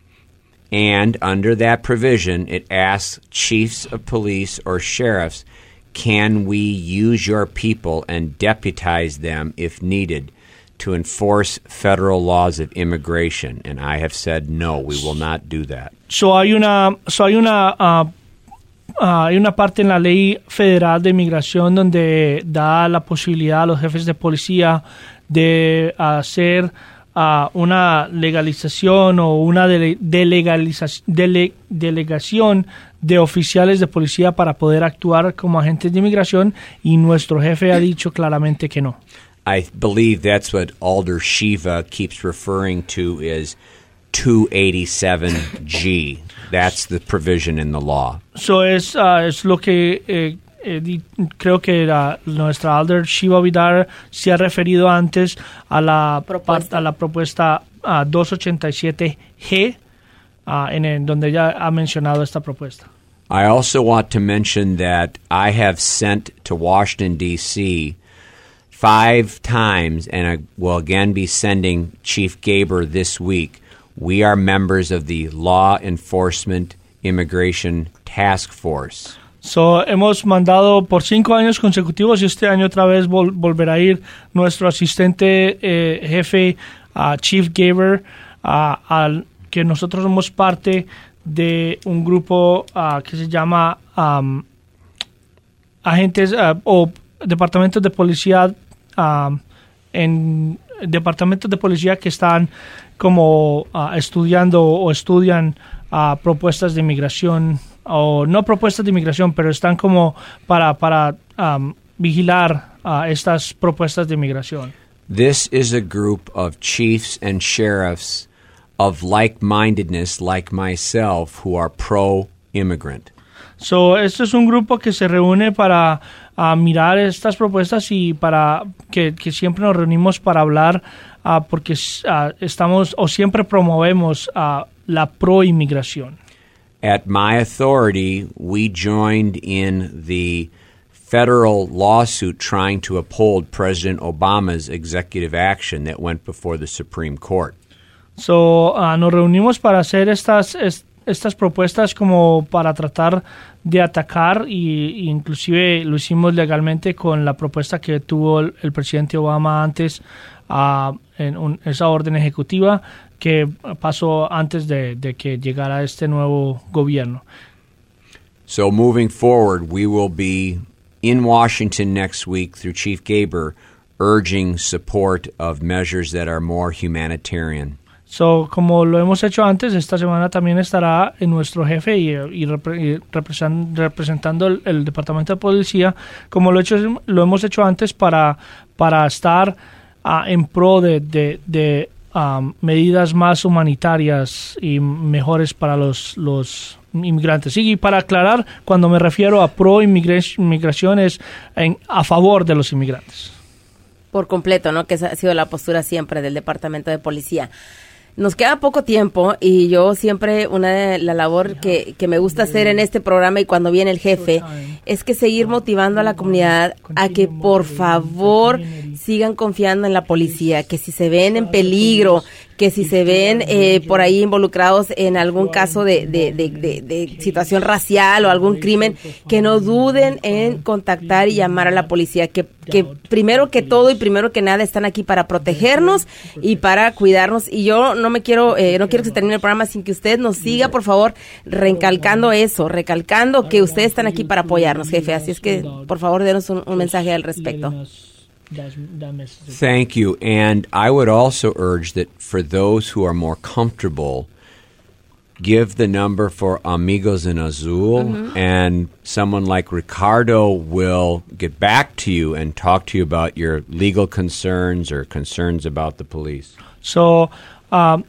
[SPEAKER 7] And under that provision, it asks chiefs of police or sheriffs, can we use your people and deputize them if needed to enforce federal laws of immigration? And I have said, no, we will not do that.
[SPEAKER 8] So hay una, so hay una, uh, uh, hay una parte en la ley federal de inmigración donde da la posibilidad a los jefes de policía de hacer uh, una legalización o una dele, delegalización, dele, delegación de oficiales de policía para poder actuar como agentes de inmigración, y nuestro jefe ha dicho claramente que no.
[SPEAKER 7] I believe that's what Alder Shiva keeps referring to as two eighty-seven G. That's the provision in the law.
[SPEAKER 8] So es, uh, es lo que eh, eh, di, creo que la, nuestra Alder Shiva Vidar se ha referido antes a la propuesta, a la propuesta uh, doscientos ochenta y siete G, uh, en el, donde ella ha mencionado esta propuesta.
[SPEAKER 7] I also want to mention that I have sent to Washington, D C five times, and I will again be sending Chief Gaber this week. We are members of the Law Enforcement Immigration Task Force.
[SPEAKER 8] So, hemos mandado por cinco años consecutivos y este año otra vez vol- volverá a ir nuestro asistente eh, jefe, uh, Chief Gaber, uh, al que nosotros somos parte de un grupo uh, que se llama um, agentes uh, o departamentos de policía. Um, en departamentos de policía que están como uh, estudiando o estudian uh, propuestas de inmigración, o no propuestas de inmigración, pero están como para, para um, vigilar uh, estas propuestas de inmigración.
[SPEAKER 7] This is a group of chiefs and sheriffs of like-mindedness like myself who are pro-immigrant.
[SPEAKER 8] So, esto es un grupo que se reúne para uh, mirar estas propuestas y para que, que siempre nos reunimos para hablar uh, porque uh, estamos o siempre promovemos uh, la pro-inmigración.
[SPEAKER 7] At my authority, we joined in the federal lawsuit trying to uphold President Obama's executive action that went before the Supreme Court.
[SPEAKER 8] So, uh, nos reunimos para hacer estas est- estas propuestas como para tratar de atacar y, y inclusive lo hicimos legalmente con la propuesta que tuvo el, el presidente Obama antes, uh, en un, esa orden ejecutiva que pasó antes de, de que llegara este nuevo gobierno.
[SPEAKER 7] So moving forward, we will be in Washington next week through Chief Gaber urging support of measures that are more humanitarian.
[SPEAKER 8] So, como lo hemos hecho antes, esta semana también estará en nuestro jefe y, y, repre, y represent, representando el, el Departamento de Policía, como lo, hecho, lo hemos hecho antes, para, para estar uh, en pro de, de, de um, medidas más humanitarias y mejores para los, los inmigrantes. Y para aclarar, cuando me refiero a pro-inmigración es en, a favor de los inmigrantes.
[SPEAKER 5] Por completo, ¿no? Que esa ha sido la postura siempre del Departamento de Policía. Nos queda poco tiempo y yo siempre una de la labor que, que me gusta hacer en este programa y cuando viene el jefe es que seguir motivando a la comunidad a que por favor sigan confiando en la policía, que si se ven en peligro, que si se ven eh, por ahí involucrados en algún caso de, de, de, de, de situación racial o algún crimen, que no duden en contactar y llamar a la policía, que, que primero que todo y primero que nada están aquí para protegernos y para cuidarnos. Y yo no me quiero, eh, no quiero que se termine el programa sin que usted nos siga, por favor, recalcando eso, recalcando que ustedes están aquí para apoyarnos, jefe. Así es que, por favor, denos un, un mensaje al respecto.
[SPEAKER 7] Thank you. And I would also urge that for those who are more comfortable, give the number for Amigos en Azul, mm-hmm. and someone like Ricardo will get back to you and talk to you about your legal concerns or concerns about the police.
[SPEAKER 8] So, um,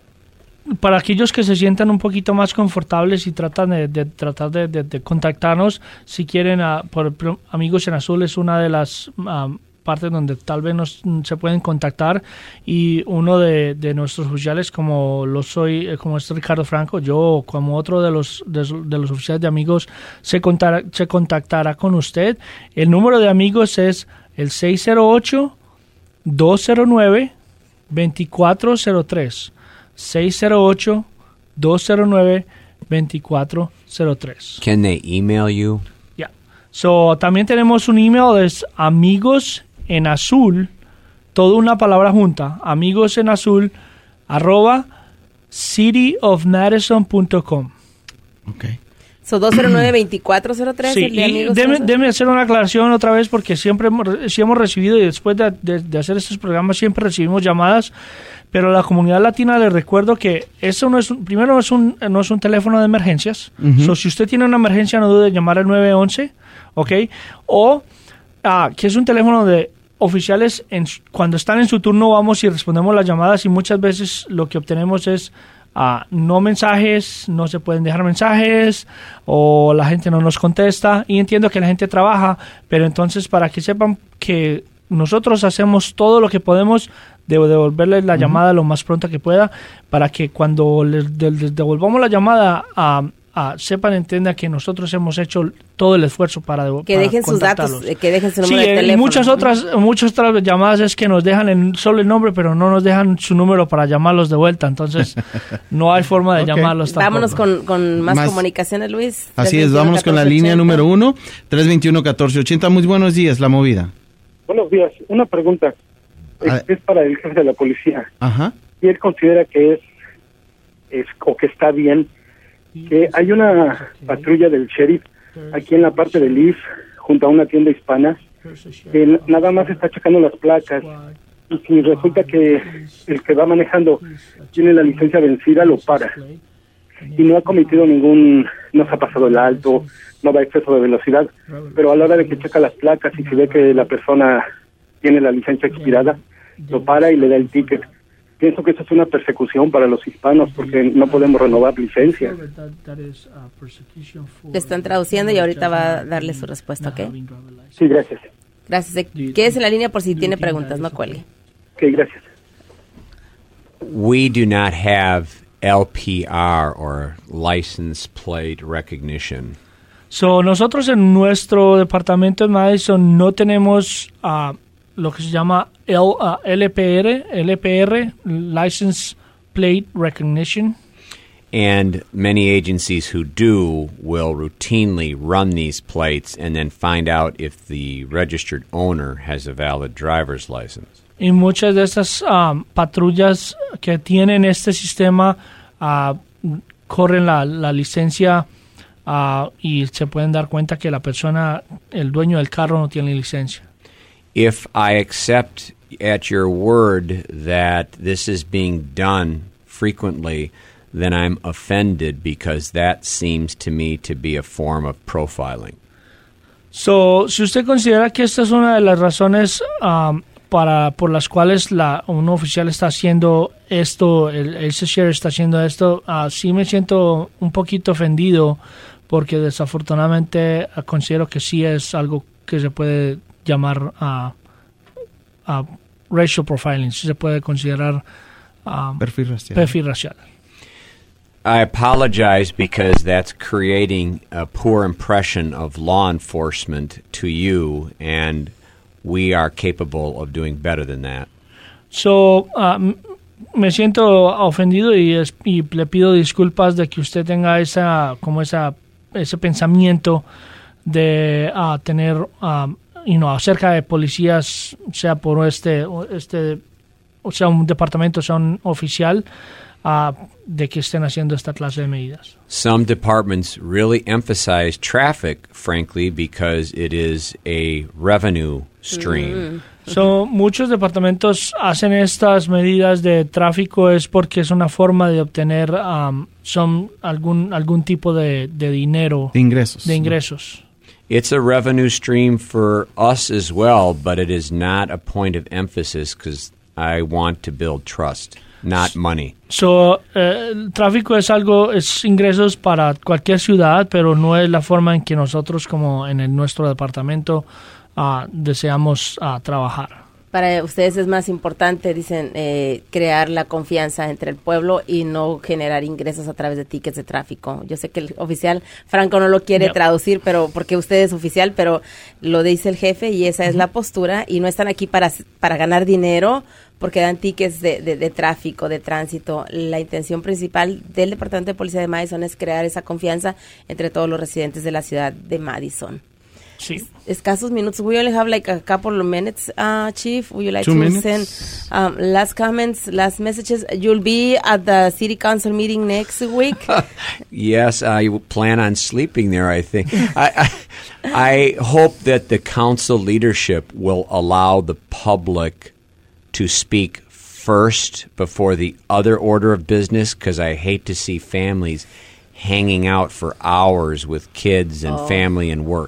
[SPEAKER 8] para aquellos que se sientan un poquito más confortables y tratan de, de tratar de, de, de contactarnos, si quieren, uh, por, por Amigos en Azul es una de las um, partes donde tal vez nos se pueden contactar, y uno de, de nuestros oficiales, como lo soy, como es Ricardo Franco, yo como otro de los de, de los oficiales de Amigos se contactará, se contactará con usted. El número de Amigos es el seis cero ocho, dos cero nueve, dos cuatro cero tres. seis cero ocho, dos cero nueve, dos cuatro cero tres.
[SPEAKER 7] Can they email you?
[SPEAKER 8] Yeah. So, también tenemos un email, es Amigos en Azul, toda una palabra junta, Amigos en Azul, arroba city of madison punto com.
[SPEAKER 4] Okay.
[SPEAKER 5] So, dos cero nueve, dos cuatro cero tres.
[SPEAKER 8] Sí, y déme, déme hacer una aclaración otra vez, porque siempre hemos, sí hemos recibido, y después de, de, de hacer estos programas siempre recibimos llamadas, pero a la comunidad latina les recuerdo que eso no es, un, primero no es un, no es un teléfono de emergencias. Uh-huh. So, si usted tiene una emergencia, no dude en llamar al nueve once, ¿ok? O ah, que es un teléfono de oficiales, en, cuando están en su turno vamos y respondemos las llamadas, y muchas veces lo que obtenemos es Uh, no mensajes, no se pueden dejar mensajes, o la gente no nos contesta, y entiendo que la gente trabaja, pero entonces para que sepan que nosotros hacemos todo lo que podemos de devolverles la uh-huh. llamada lo más pronto que pueda, para que cuando les, les devolvamos la llamada a Uh, sepan, entiendan que nosotros hemos hecho todo el esfuerzo para de,
[SPEAKER 5] que
[SPEAKER 8] para
[SPEAKER 5] dejen sus datos, que dejen su número
[SPEAKER 8] sí,
[SPEAKER 5] de teléfono.
[SPEAKER 8] Y muchas otras, muchas otras llamadas es que nos dejan el, solo el nombre, pero no nos dejan su número para llamarlos de vuelta, entonces no hay forma de okay. llamarlos tampoco.
[SPEAKER 5] Vámonos con, con más, más comunicaciones, Luis.
[SPEAKER 4] Así es, vamos con la línea número uno, tres veintiuno, catorce ochenta. Muy buenos días, La Movida.
[SPEAKER 10] Buenos días, una pregunta. Es, es para el jefe de la policía.
[SPEAKER 4] Ajá.
[SPEAKER 10] Y él considera que es, es o que está bien que hay una patrulla del sheriff aquí en la parte del I F, junto a una tienda hispana, que nada más está checando las placas, y si resulta que el que va manejando tiene la licencia vencida, lo para, y no ha cometido ningún, no se ha pasado el alto, no va a exceso de velocidad, pero a la hora de que checa las placas y si ve que la persona tiene la licencia expirada, lo para y le da el ticket. Pienso que eso es una persecución para los hispanos, porque no podemos renovar licencia.
[SPEAKER 5] Le están traduciendo y ahorita va a darle su respuesta, ¿ok?
[SPEAKER 10] Sí, gracias.
[SPEAKER 5] Gracias. Quédese en la línea por si tiene preguntas, no cuelgue.
[SPEAKER 10] Ok, gracias.
[SPEAKER 7] We do not have L P R, or license plate recognition.
[SPEAKER 8] So, nosotros en nuestro departamento en Madison no tenemos uh, lo que se llama L, uh, L P R, L P R, License Plate Recognition.
[SPEAKER 7] And many agencies who do will routinely run these plates and then find out if the registered owner has a valid driver's license.
[SPEAKER 8] Y muchas de estas um, patrullas que tienen este sistema uh, corren la, la licencia uh, y se pueden dar cuenta que la persona, el dueño del carro, no tiene licencia.
[SPEAKER 7] If I accept at your word that this is being done frequently, then I'm offended, because that seems to me to be a form of profiling.
[SPEAKER 8] So, si usted considera que esta es una de las razones um, para por las cuales la un oficial está haciendo esto, el, el sheriff está haciendo esto, uh, sí me siento un poquito ofendido, porque desafortunadamente uh, considero que sí es algo que se puede llamar a uh, uh, racial profiling, sí se puede considerar um,
[SPEAKER 4] perfil racial.
[SPEAKER 8] perfil racial.
[SPEAKER 7] I apologize because that's creating a poor impression of law enforcement to you, and we are capable of doing better than that.
[SPEAKER 8] So, um, me siento ofendido y, es, y le pido disculpas de que usted tenga esa, como esa, ese pensamiento de uh, tener, um, you know, acerca de policías, sea por este, este, o sea un departamento, sea un oficial, uh, de que estén haciendo esta clase de medidas.
[SPEAKER 7] Some departments really emphasize traffic, frankly, because it is a revenue stream.
[SPEAKER 8] Mm. So, muchos departamentos hacen estas medidas de tráfico es porque es una forma de obtener um, son algún algún tipo de, de dinero,
[SPEAKER 4] de ingresos.
[SPEAKER 8] De ingresos.
[SPEAKER 7] It's a revenue stream for us as well, but it is not a point of emphasis because I want to build trust, not money.
[SPEAKER 8] So, eh, el tráfico es algo, es ingresos para cualquier ciudad, pero no es la forma en que nosotros, como en el, nuestro departamento, Uh, deseamos uh, trabajar.
[SPEAKER 5] Para ustedes es más importante, dicen, eh, crear la confianza entre el pueblo y no generar ingresos a través de tickets de tráfico. Yo sé que el oficial Franco no lo quiere yep. traducir, pero porque usted es oficial, pero lo dice el jefe y esa uh-huh. es la postura, y no están aquí para, para ganar dinero porque dan tickets de, de, de tráfico, de tránsito. La intención principal del Departamento de Policía de Madison es crear esa confianza entre todos los residentes de la ciudad de Madison.
[SPEAKER 8] Sí.
[SPEAKER 5] Escasos minutos. We only have like a couple of minutes, uh, Chief. Would you like
[SPEAKER 4] Two
[SPEAKER 5] to
[SPEAKER 4] minutes?
[SPEAKER 5] send um, last comments, last messages? You'll be at the City Council meeting next week.
[SPEAKER 7] Yes, I plan on sleeping there, I think. I, I, I hope that the council leadership will allow the public to speak first before the other order of business, because I hate to see families hanging out for hours with kids and
[SPEAKER 5] oh.
[SPEAKER 7] family and work.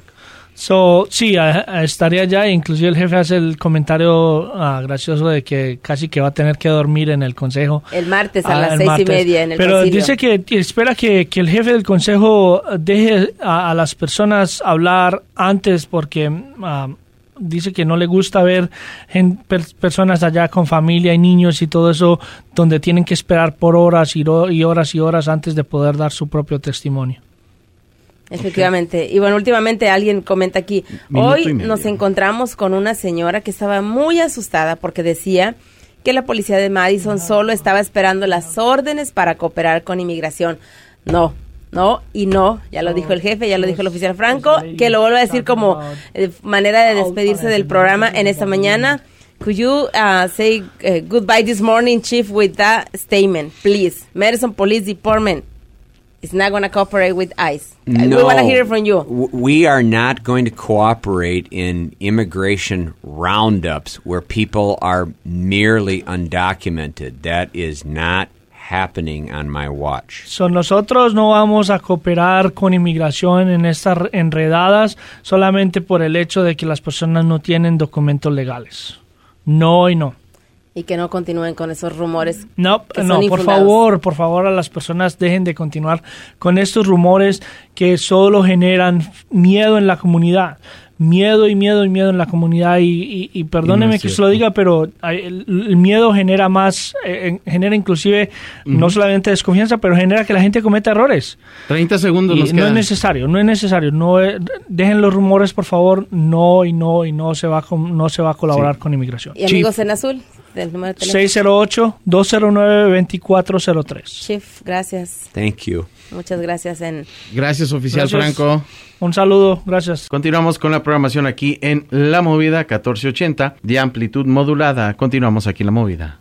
[SPEAKER 8] So, sí, a, a estaría allá. Inclusive el jefe hace el comentario uh, gracioso de que casi que va a tener que dormir en el consejo.
[SPEAKER 5] El martes a
[SPEAKER 8] uh,
[SPEAKER 5] las seis martes. y media en el
[SPEAKER 8] Pero
[SPEAKER 5] concilio.
[SPEAKER 8] dice que espera que, que el jefe del consejo deje a, a las personas hablar antes porque uh, dice que no le gusta ver gen, per, personas allá con familia y niños y todo eso donde tienen que esperar por horas y, ro, y horas y horas antes de poder dar su propio testimonio.
[SPEAKER 5] Efectivamente. Okay. Y bueno, últimamente alguien comenta aquí,
[SPEAKER 4] Minuto
[SPEAKER 5] hoy nos encontramos con una señora que estaba muy asustada porque decía que la policía de Madison solo estaba esperando las órdenes para cooperar con inmigración. No, no y no, ya lo dijo el jefe, ya lo dijo el oficial Franco, que lo vuelvo a decir como eh, manera de despedirse del programa en esta mañana. Could you uh, say uh, goodbye this morning, Chief, with that statement, please? Madison Police Department is not going to cooperate with ICE.
[SPEAKER 7] No,
[SPEAKER 5] we want to hear it from you.
[SPEAKER 7] W- we are not going to cooperate in immigration roundups where people are merely undocumented. That is not happening on my watch.
[SPEAKER 8] So, nosotros no vamos a cooperar con inmigración en estas enredadas solamente por el hecho de que las personas no tienen documentos legales. No y no.
[SPEAKER 5] Y que no continúen con esos rumores.
[SPEAKER 8] No, no, por favor, por favor, a las personas dejen de continuar con estos rumores que solo generan miedo en la comunidad. Miedo y miedo y miedo en la comunidad. Y, y, y perdóneme y no que se lo diga, pero el, el miedo genera más, eh, genera inclusive uh-huh. no solamente desconfianza, pero genera que la gente cometa errores.
[SPEAKER 4] treinta segundos
[SPEAKER 8] y
[SPEAKER 4] nos
[SPEAKER 8] no
[SPEAKER 4] quedan.
[SPEAKER 8] es necesario, no es necesario. No es, dejen los rumores, por favor. No y no y no se va a, no se va a colaborar sí. con inmigración.
[SPEAKER 5] Y amigos en azul. Del número de teléfono.
[SPEAKER 8] seis cero ocho, dos cero nueve, dos cuatro cero tres.
[SPEAKER 5] Chief, gracias.
[SPEAKER 7] Thank you.
[SPEAKER 5] Muchas gracias. En...
[SPEAKER 4] Gracias, oficial
[SPEAKER 8] gracias.
[SPEAKER 4] Franco.
[SPEAKER 8] Un saludo, gracias.
[SPEAKER 4] Continuamos con la programación aquí en La Movida catorce ochenta de amplitud modulada. Continuamos aquí en La Movida.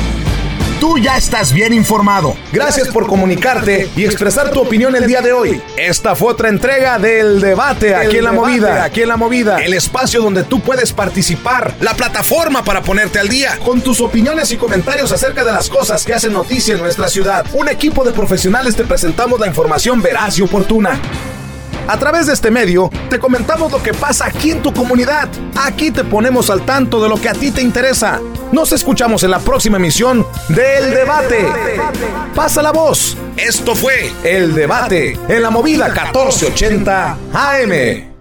[SPEAKER 2] Tú ya estás bien informado. Gracias por comunicarte y expresar tu opinión el día de hoy. Esta fue otra entrega del debate aquí en La Movida. Aquí en La Movida, el espacio donde tú puedes participar, la plataforma para ponerte al día con tus opiniones y comentarios acerca de las cosas que hacen noticia en nuestra ciudad. Un equipo de profesionales te presentamos la información veraz y oportuna. A través de este medio, te comentamos lo que pasa aquí en tu comunidad. Aquí te ponemos al tanto de lo que a ti te interesa. Nos escuchamos en la próxima emisión del Debate. Pasa la voz. Esto fue El Debate en La Movida catorce ochenta A M.